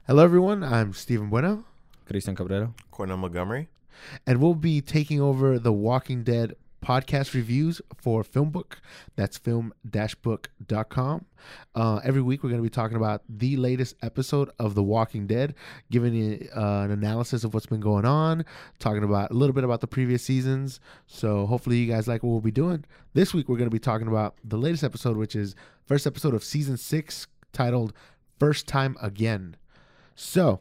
Hello, everyone. I'm Stephen Bueno, Cristian Cabrera. Cornell Montgomery. and we'll be taking over the Walking Dead podcast reviews for Filmbook. That's film-book.com. Every week, we're going to be talking about the latest episode of The Walking Dead, giving you an analysis of what's been going on, talking about a little bit about the previous seasons. So hopefully you guys like what we'll be doing. This week, we're going to be talking about the latest episode, which is first episode of season 6, titled First Time Again. So,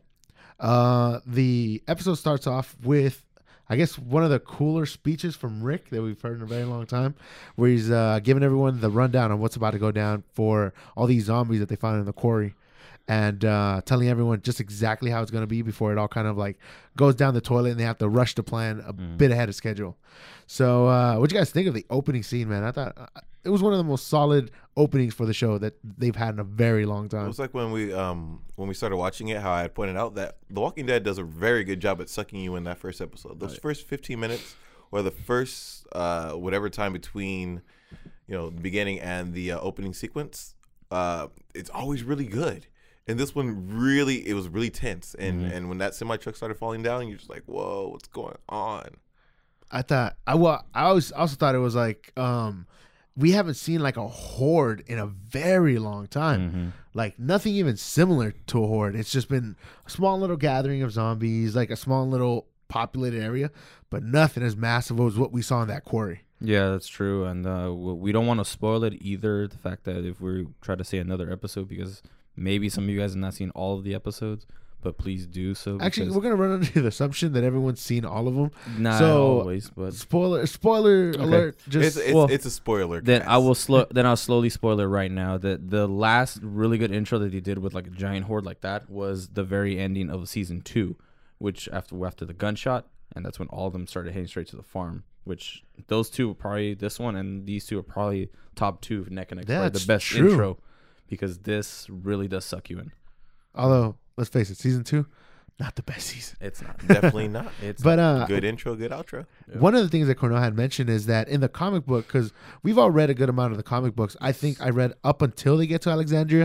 the episode starts off with, I guess, one of the cooler speeches from Rick that we've heard in a very long time, where he's giving everyone the rundown on what's about to go down for all these zombies that they found in the quarry, and telling everyone just exactly how it's going to be before it all kind of like goes down the toilet and they have to rush to plan a bit ahead of schedule. So, what do you guys think of the opening scene, man? I thought it was one of the most solid openings for the show that they've had in a very long time. It was like when we started watching it, how I had pointed out that The Walking Dead does a very good job at sucking you in that first episode. Those first 15 minutes, or the first whatever time between, the beginning and the opening sequence, it's always really good. And this one it was really tense. And when that semi truck started falling down, you're just like, whoa, what's going on? I also thought it was like we haven't seen like a horde in a very long time. Like nothing even similar to a horde. It's just been a small little gathering of zombies, like a small little populated area, but nothing as massive as what we saw in that quarry. Yeah, that's true. And we don't want to spoil it either. The fact that if we try to say another episode, because maybe some of you guys have not seen all of the episodes, but please do so. Actually, we're gonna run under the assumption that everyone's seen all of them. Not so, always, but spoiler alert. Just it's a spoiler. Then I'll slowly spoil it right now. That the last really good intro that they did with like a giant horde like that was the very ending of season 2, which after the gunshot, and that's when all of them started heading straight to the farm. Which those two are probably, this one and these two are probably top 2 neck and neck. That's the best true. intro, because this really does suck you in. Although, let's face it, season 2, not the best season. It's not. Definitely not. It's but good intro, good outro. Yeah. One of the things that Cornell had mentioned is that in the comic book, because we've all read a good amount of the comic books. I think I read up until they get to Alexandria.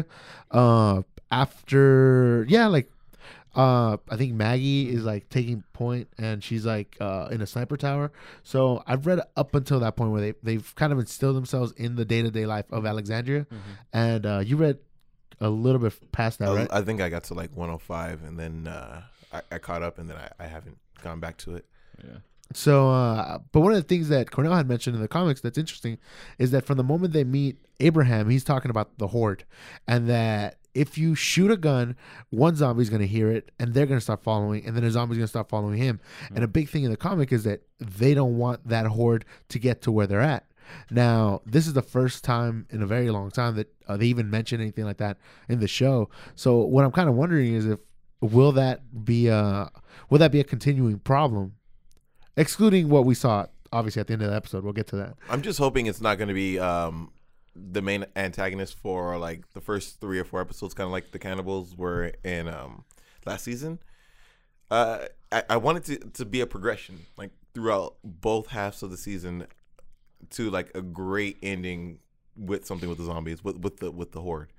I think Maggie is like taking point and she's like in a sniper tower. So I've read up until that point where they've kind of instilled themselves in the day-to-day life of Alexandria. And you read a little bit past that, right? I think I got to like 105, and then I caught up, and then I haven't gone back to it. Yeah. So, but one of the things that Cornell had mentioned in the comics that's interesting is that from the moment they meet Abraham, he's talking about the horde, and that if you shoot a gun, one zombie's going to hear it, and they're going to start following, and then a zombie's going to start following him. And a big thing in the comic is that they don't want that horde to get to where they're at. Now, this is the first time in a very long time that they even mention anything like that in the show. So what I'm kind of wondering is will that be a continuing problem? Excluding what we saw, obviously, at the end of the episode. We'll get to that. I'm just hoping it's not going to be the main antagonist for like the first 3 or 4 episodes, kind of like the cannibals were in last season. I want it to be a progression, like throughout both halves of the season, to like a great ending with something with the zombies, with the horde.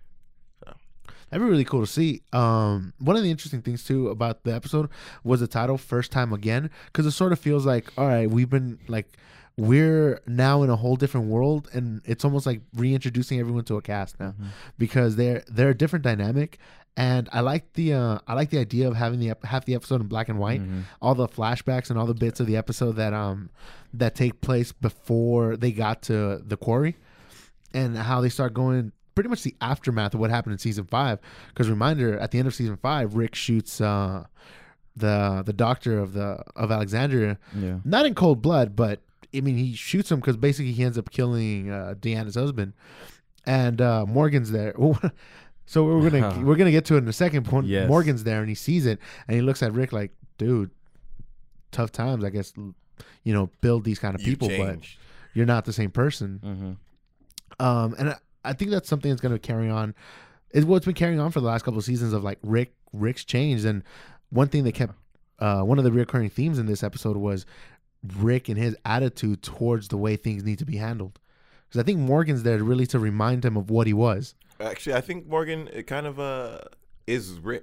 That'd be really cool to see. One of the interesting things too about the episode was the title "First Time Again," because it sort of feels like, all right, we're now in a whole different world, and it's almost like reintroducing everyone to a cast now, because they're a different dynamic. And I like the idea of having half the episode in black and white, all the flashbacks and all the bits of the episode that take place before they got to the quarry, and how they start going. Pretty much the aftermath of what happened in season 5. Because reminder, at the end of season 5, Rick shoots the doctor of Alexandria, not in cold blood, but I mean he shoots him because basically he ends up killing Deanna's husband, and Morgan's there. So we're gonna get to it in a second. Yes. Morgan's there and he sees it and he looks at Rick like, dude, tough times. I guess build these kind of people, but you're not the same person. And I think that's something that's going to carry on. Is what's been carrying on for the last couple of seasons of like Rick's changed. And one thing that kept one of the recurring themes in this episode was Rick and his attitude towards the way things need to be handled. Because I think Morgan's there really to remind him of what he was. Actually, I think Morgan kind of is Rick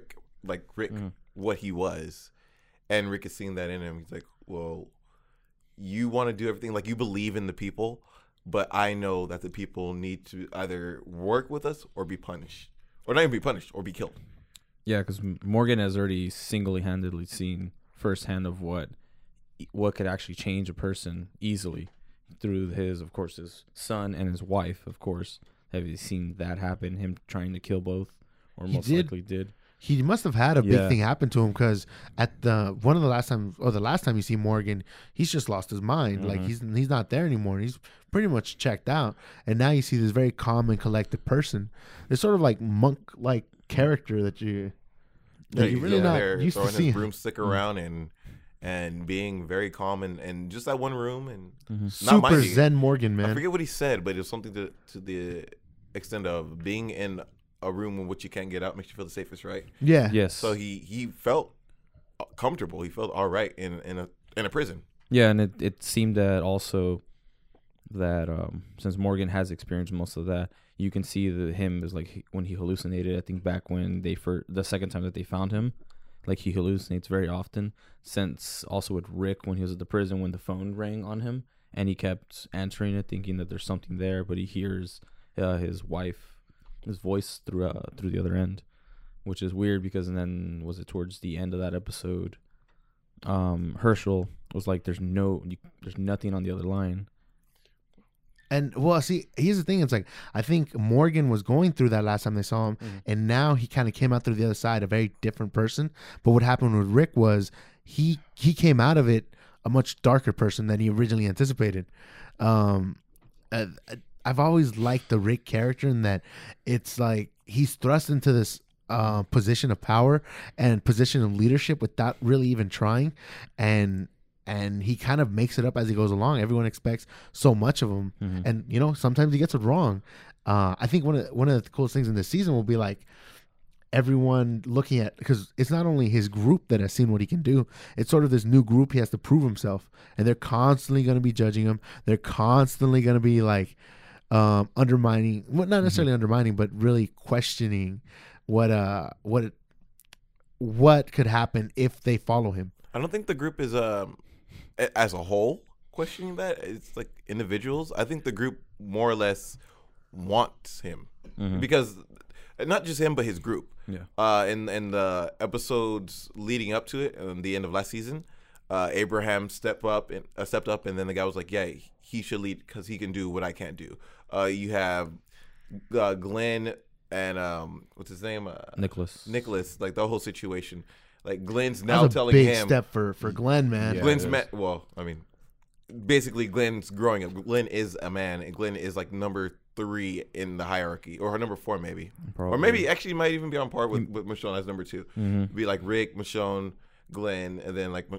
like Rick what he was, and Rick is seeing that in him. He's like, well, you want to do everything, like you believe in the people, but I know that the people need to either work with us or be punished, or not even be punished, or be killed. Yeah, because Morgan has already single-handedly seen firsthand of what could actually change a person easily through his son and his wife, of course. Have you seen that happen? Him trying to kill both, or most likely did. He must have had a big thing happen to him, because at the last time you see Morgan, he's just lost his mind. Like he's not there anymore. He's pretty much checked out, and now you see this very calm and collected person. It's sort of like monk-like character that you're really not used to seeing. His broomstick around and being very calm and just that one room and super Zen Morgan, man. I forget what he said, but it was something to the extent of being in a room in which you can't get out makes you feel the safest, right? Yeah. Yes. So he felt comfortable. He felt all right in a prison. Yeah, and it seemed that also that since Morgan has experienced most of that, you can see him is like when he hallucinated. I think back when the second time that they found him, like he hallucinates very often. Since also with Rick when he was at the prison, when the phone rang on him and he kept answering it, thinking that there's something there, but he hears his voice through the other end, which is weird because then was it towards the end of that episode? Herschel was like, "There's nothing on the other line." And well, see, here's the thing. It's like I think Morgan was going through that last time they saw him, and now he kind of came out through the other side, a very different person. But what happened with Rick was he came out of it a much darker person than he originally anticipated. I've always liked the Rick character in that it's like he's thrust into this position of power and position of leadership without really even trying, and he kind of makes it up as he goes along. Everyone expects so much of him, and sometimes he gets it wrong. I think one of the coolest things in this season will be like everyone looking at, because it's not only his group that has seen what he can do, it's sort of this new group he has to prove himself, and they're constantly going to be judging him. They're constantly going to be like undermining, well, not necessarily undermining, but really questioning what could happen if they follow him. I don't think the group is as a whole questioning that. It's like individuals. I think the group more or less wants him because not just him but his group. Yeah. In the episodes leading up to it, and the end of last season, Abraham stepped up, and then the guy was like, "Yeah, he should lead because he can do what I can't do." You have Glenn and what's his name? Nicholas. Like the whole situation. Like Glenn's now telling him. Big step for Glenn, man. Yeah, Glenn's basically Glenn's growing up. Glenn is a man, and Glenn is like number 3 in the hierarchy, or number 4 maybe. Probably. Or maybe actually might even be on par with Michonne as number 2. Be like Rick, Michonne, Glenn, and then like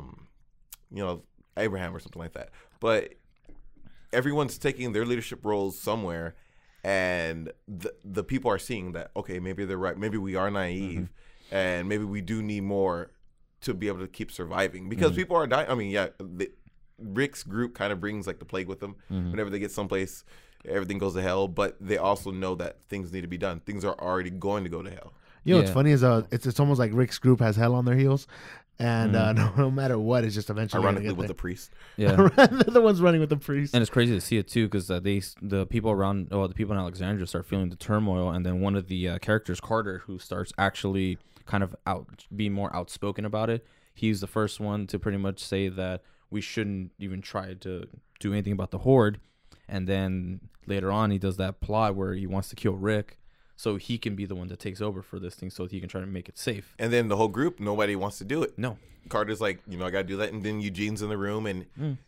Abraham or something like that. But everyone's taking their leadership roles somewhere, and the people are seeing that, okay, maybe they're right. Maybe we are naive. And maybe we do need more to be able to keep surviving because people are dying. I mean, Rick's group kind of brings like the plague with them. Whenever they get someplace, everything goes to hell. But they also know that things need to be done. Things are already going to go to hell. What's funny is it's almost like Rick's group has hell on their heels, and no matter what, it's just eventually ironically with the priest. Yeah, they're the ones running with the priest. And it's crazy to see it too, because the people in Alexandria start feeling the turmoil, and then one of the characters, Carter, who starts actually kind of being more outspoken about it. He's the first one to pretty much say that we shouldn't even try to do anything about the Horde. And then later on, he does that plot where he wants to kill Rick so he can be the one that takes over for this thing, so he can try to make it safe. And then the whole group, nobody wants to do it. No. Carter's like, I got to do that. And then Eugene's in the room. And,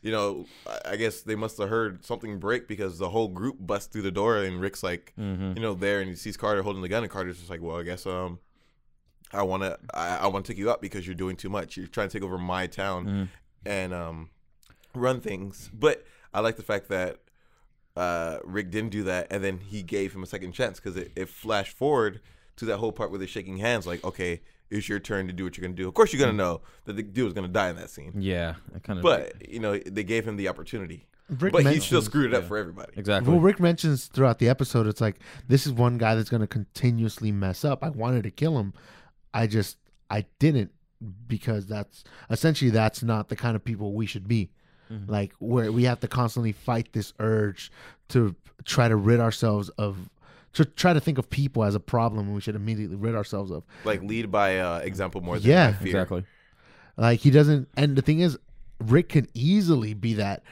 I guess they must have heard something break because the whole group busts through the door. And Rick's like, there. And he sees Carter holding the gun. And Carter's just like, well, I guess I want to take you out because you're doing too much. You're trying to take over my town and run things. But I like the fact that Rick didn't do that, and then he gave him a second chance because it flashed forward to that whole part where they're shaking hands like, okay, it's your turn to do what you're going to do. Of course, you're going to know that the dude was going to die in that scene. Yeah. But, they gave him the opportunity. But he still screwed it up for everybody. Exactly. Well, Rick mentions throughout the episode, it's like, this is one guy that's going to continuously mess up. I wanted to kill him. I didn't, because that's not the kind of people we should be. Like, where we have to constantly fight this urge to try to rid ourselves of, to try to think of people as a problem we should immediately rid ourselves of. Like, lead by example more than by fear. Exactly. Like, he doesn't, and the thing is, Rick can easily be that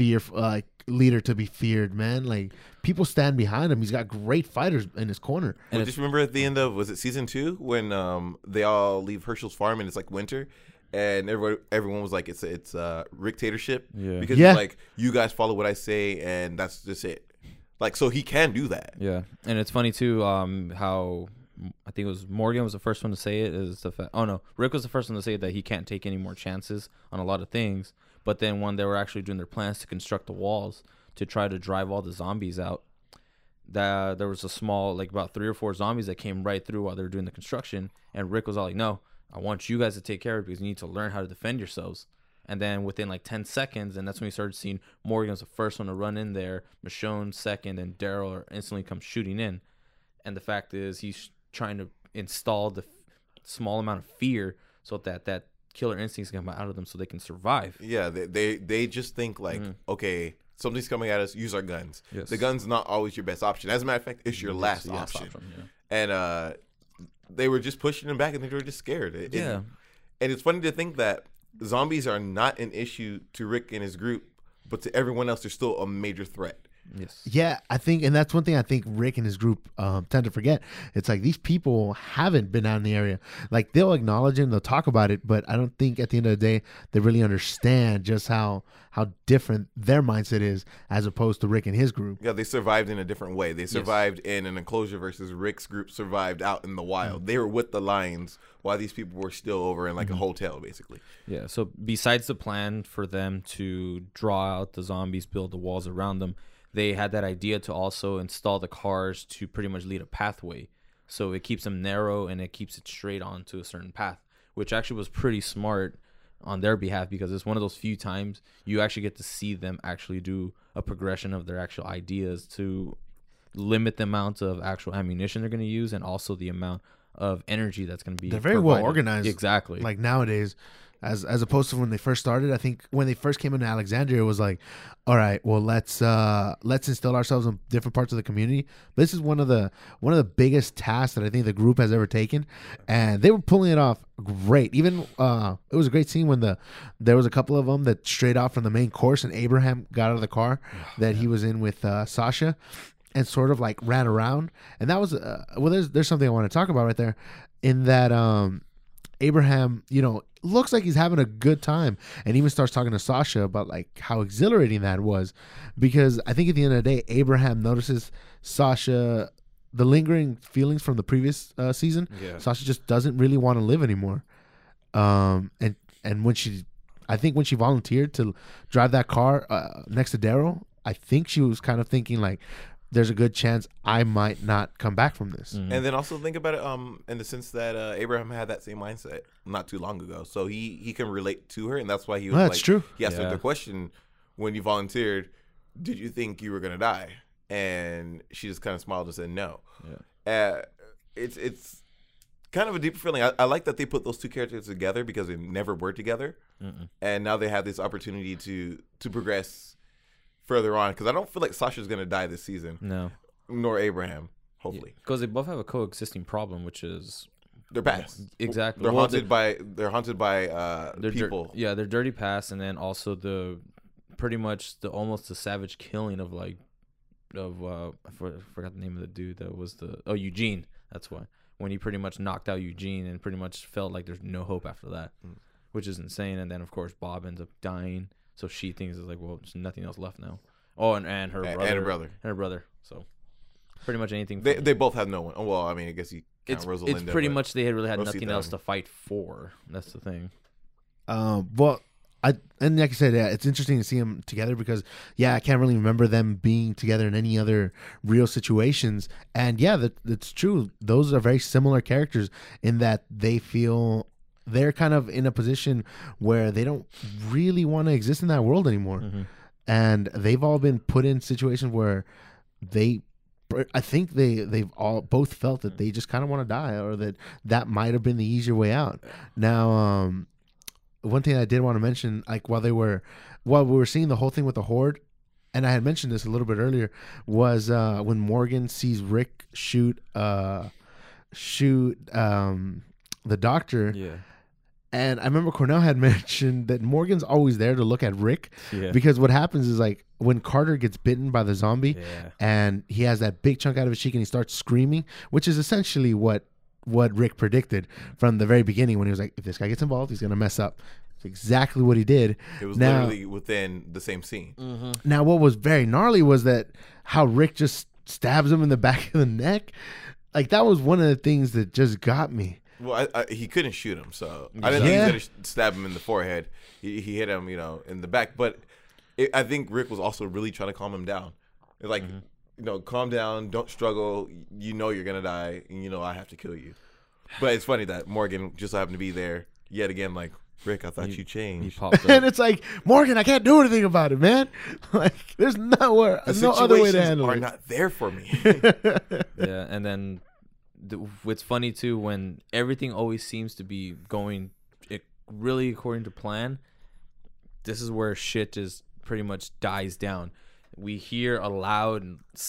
leader to be feared, man. Like, people stand behind him. He's got great fighters in his corner. And just remember at the end of, was it season 2, when they all leave Herschel's farm and it's like winter, and everyone was like, it's Ricktatorship, because it's like, you guys follow what I say, and that's just it. Like, so he can do that. Yeah, and it's funny too, how I think it was Morgan was the first one to say it. Is the fact? Oh no, Rick was the first one to say that he can't take any more chances on a lot of things. But then when they were actually doing their plans to construct the walls to try to drive all the zombies out, that there was a small, like about 3 or 4 zombies that came right through while they were doing the construction, and Rick was all like, "No, I want you guys to take care of it because you need to learn how to defend yourselves." And then within like 10 seconds, and that's when we started seeing Morgan was the first one to run in there, Michonne second, and Daryl instantly comes shooting in. And the fact is, he's trying to install the small amount of fear so that killer instincts come out of them so they can survive. Yeah, they just think like, okay, something's coming at us, use our guns. Yes. The gun's not always your best option. As a matter of fact, it's your last option. And they were just pushing them back, and they were just scared. And it's funny to think that zombies are not an issue to Rick and his group, but to everyone else, they're still a major threat. Yes. Yeah, I think, and that's one thing I think Rick and his group tend to forget. It's like, these people haven't been out in the area. Like, they'll acknowledge it and they'll talk about it, but I don't think at the end of the day they really understand just how different their mindset is as opposed to Rick and his group. Yeah, they survived in a different way. They survived in an enclosure versus Rick's group survived out in the wild. They were with the lions while these people were still over in like a hotel, basically. Yeah, so besides the plan for them to draw out the zombies, build the walls around them, they had that idea to also install the cars to pretty much lead a pathway. So it keeps them narrow and it keeps it straight onto a certain path, which actually was pretty smart on their behalf, because it's one of those few times you actually get to see them actually do a progression of their actual ideas to limit the amount of actual ammunition they're going to use and also the amount of energy that's going to be They're very provided. well organized. Exactly. Like, nowadays, as opposed to when they first started. I think when they first came into Alexandria, it was like, all right, well, let's instill ourselves in different parts of the community. But this is one of the biggest tasks that I think the group has ever taken, and they were pulling it off great. Even it was a great scene when there was a couple of them that strayed off from the main course, and Abraham got out of the car that he was in with Sasha, and sort of like ran around. And that was there's something I want to talk about right there, in that Abraham, looks like he's having a good time, and even starts talking to Sasha about like how exhilarating that was, because I think at the end of the day, Abraham notices Sasha, the lingering feelings from the previous season. Yeah. Sasha just doesn't really want to live anymore. And when she volunteered to drive that car next to Daryl, I think she was kind of thinking like, there's a good chance I might not come back from this. And then also think about it in the sense that Abraham had that same mindset not too long ago. So he can relate to her, and that's why he was That's true. He asked her the question, when you volunteered, did you think you were going to die? And she just kind of smiled and said no. Yeah. It's kind of a deeper feeling. I like that they put those two characters together because they never were together. And now they have this opportunity to progress further on, because I don't feel like Sasha's going to die this season. No. Nor Abraham, hopefully. Because they both have a coexisting problem, which is their past. Exactly. They're haunted by people. Their dirty past, and then also the pretty much almost the savage killing of I forgot the name of the dude that was Eugene. That's why, when he pretty much knocked out Eugene and pretty much felt like there's no hope after that, which is insane. And then of course Bob ends up dying. So she thinks it's like, well, there's nothing else left now. Oh, and her brother. And her brother. So pretty much anything. They both have no one. Oh, well, I mean, I guess you count Rosalinda. It's pretty much they had really had nothing else to fight for. That's the thing. Well, and like I said, it's interesting to see them together because, I can't really remember them being together in any other real situations. And that's true. Those are very similar characters in that they feel they're kind of in a position where they don't really want to exist in that world anymore. And they've all been put in situations where they I think they've all both felt that they just kind of want to die, or that might have been the easier way out. Now, one thing I did want to mention, like while we were seeing the whole thing with the Horde, and I had mentioned this a little bit earlier, was when Morgan sees Rick shoot the doctor. Yeah. And I remember Cornell had mentioned that Morgan's always there to look at Rick, because what happens is, like, when Carter gets bitten by the zombie and he has that big chunk out of his cheek and he starts screaming, which is essentially what Rick predicted from the very beginning when he was like, if this guy gets involved, he's going to mess up. It's exactly what he did. It was literally within the same scene. Mm-hmm. Now, what was very gnarly was that how Rick just stabs him in the back of the neck. Like, that was one of the things that just got me. Well, he couldn't shoot him, so I didn't think he was going to stab him in the forehead. He hit him, in the back. But I think Rick was also really trying to calm him down. It's like, calm down, don't struggle. You know you're going to die, and I have to kill you. But it's funny that Morgan just so happened to be there yet again, like, Rick, I thought you changed. He popped up. And it's like, Morgan, I can't do anything about it, man. Like, there's no other way to handle it. Are not there for me. Yeah, and then it's funny too when everything always seems to be going really according to plan. This is where shit just pretty much dies down. We hear a loud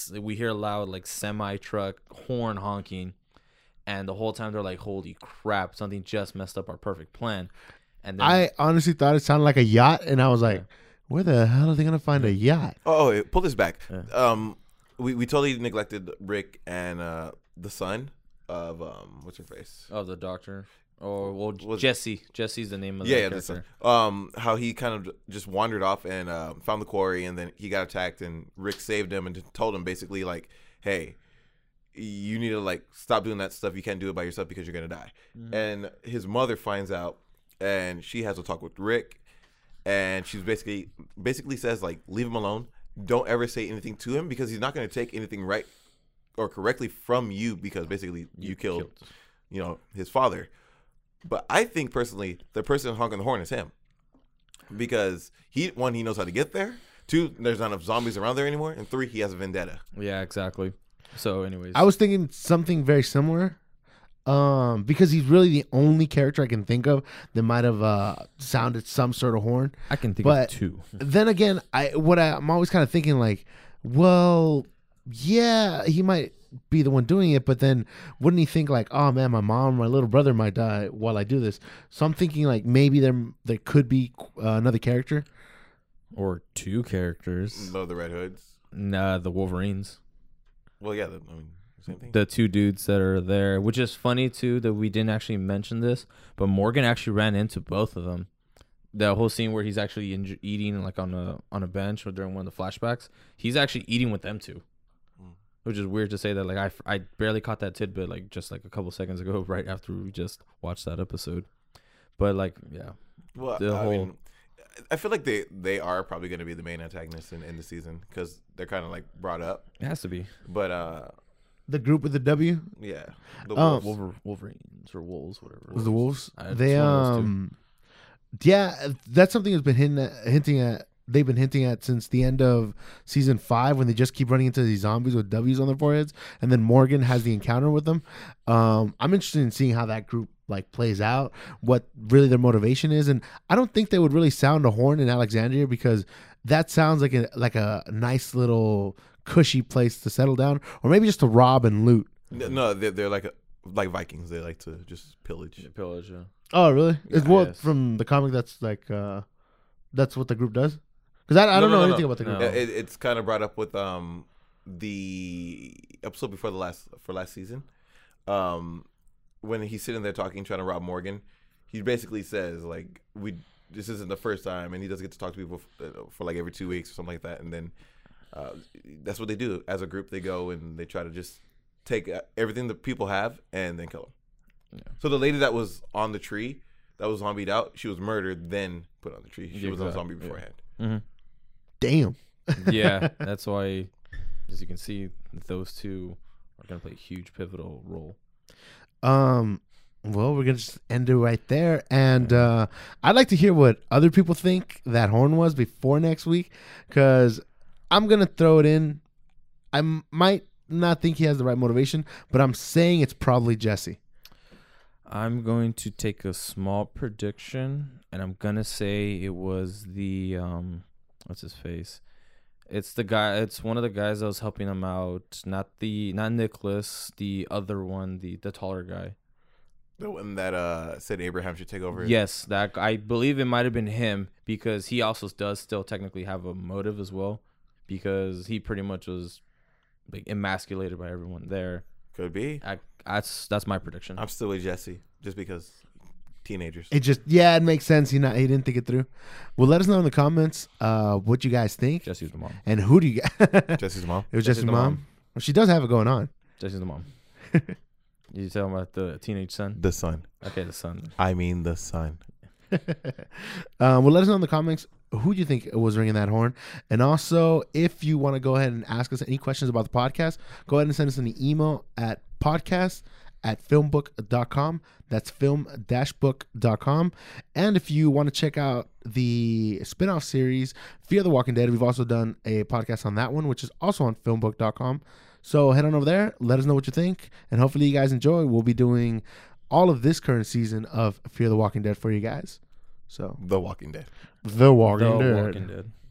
like semi truck horn honking, and the whole time they're like, "Holy crap! Something just messed up our perfect plan." And then, I honestly thought it sounded like a yacht, and I was like, "Where the hell are they gonna find a yacht?" Oh, pull this back. Yeah. We totally neglected Rick and the son of what's her face? Oh, the doctor. Or Jesse. Jesse's the name of the character. How he kind of just wandered off and found the quarry, and then he got attacked, and Rick saved him and told him basically like, "Hey, you need to like stop doing that stuff. You can't do it by yourself because you're gonna die." Mm-hmm. And his mother finds out, and she has a talk with Rick, and she's basically says like, "Leave him alone. Don't ever say anything to him because he's not gonna take anything right or correctly from you because basically you killed his father." But I think personally, the person honking the horn is him, because he knows how to get there. 2, there's not enough zombies around there anymore, and 3, he has a vendetta. Yeah, exactly. So, anyways, I was thinking something very similar, because he's really the only character I can think of that might have sounded some sort of horn. I can think of 2. Then again, I'm always kind of thinking like, well, yeah, he might be the one doing it, but then wouldn't he think like, oh man, my mom, my little brother might die while I do this? So I'm thinking like maybe there could be another character or 2 characters. No, the Red Hoods. Nah, the Wolverines. Well, yeah, same thing. The 2 dudes that are there, which is funny too that we didn't actually mention this, but Morgan actually ran into both of them. The whole scene where he's actually eating like on a bench or during one of the flashbacks, he's actually eating with them 2. Which is weird to say that. Like I barely caught that tidbit like just like a couple seconds ago, right after we just watched that episode. But like, yeah. Well, I feel like they are probably going to be the main antagonists in the season because they're kind of like brought up. It has to be. But the group with the W. Yeah. The Wolves. Wolverines or Wolves, whatever. Was the Wolves? They yeah, that's something that's been hinting at. They've been hinting at since the end of season 5 when they just keep running into these zombies with W's on their foreheads, and then Morgan has the encounter with them. I'm interested in seeing how that group like plays out, what really their motivation is, and I don't think they would really sound a horn in Alexandria because that sounds like a nice little cushy place to settle down, or maybe just to rob and loot. No, they're like Vikings. They like to just pillage. Yeah, pillage. Yeah. Oh, really? Yeah, it's what from the comic that's like that's what the group does. Because I don't know anything about the group. No. It's kind of brought up with the episode before last season, when he's sitting there talking, trying to rob Morgan. He basically says like, this isn't the first time, and he doesn't get to talk to people for like every 2 weeks or something like that. And then that's what they do as a group. They go and they try to just take everything that people have and then kill them. Yeah. So the lady that was on the tree, that was zombied out, she was murdered, then put on the tree. She was a zombie beforehand. Yeah. Mm-hmm. Damn. Yeah, that's why, as you can see, those 2 are going to play a huge pivotal role. Well, we're going to just end it right there. And I'd like to hear what other people think that horn was before next week, because I'm going to throw it in. I might not think he has the right motivation, but I'm saying it's probably Jesse. I'm going to take a small prediction, and I'm gonna say it was the what's his face? It's the guy. It's one of the guys that was helping him out. Not Nicholas. The other one, the taller guy. The one that said Abraham should take over. Yes, that I believe it might have been him, because he also does still technically have a motive as well, because he pretty much was like emasculated by everyone there. Could be. That's my prediction. I'm still with Jesse, just because teenagers. It makes sense. He didn't think it through. Well, let us know in the comments what you guys think. Jesse's the mom. And who do you guys? Jesse's mom. It was Jesse's mom. Well, she does have it going on. Jesse's the mom. You talking about the teenage son? The son. Okay, the son. I mean the son. Well, let us know in the comments who do you think was ringing that horn. And also, if you want to go ahead and ask us any questions about the podcast, go ahead and send us an email at podcast@filmbook.com. That's film-book.com. And if you want to check out the spinoff series, Fear the Walking Dead, we've also done a podcast on that one, which is also on filmbook.com. So head on over there, let us know what you think, and hopefully you guys enjoy. We'll be doing all of this current season of Fear the Walking Dead for you guys. So The Walking Dead. The Walking The Dead. Walking Dead.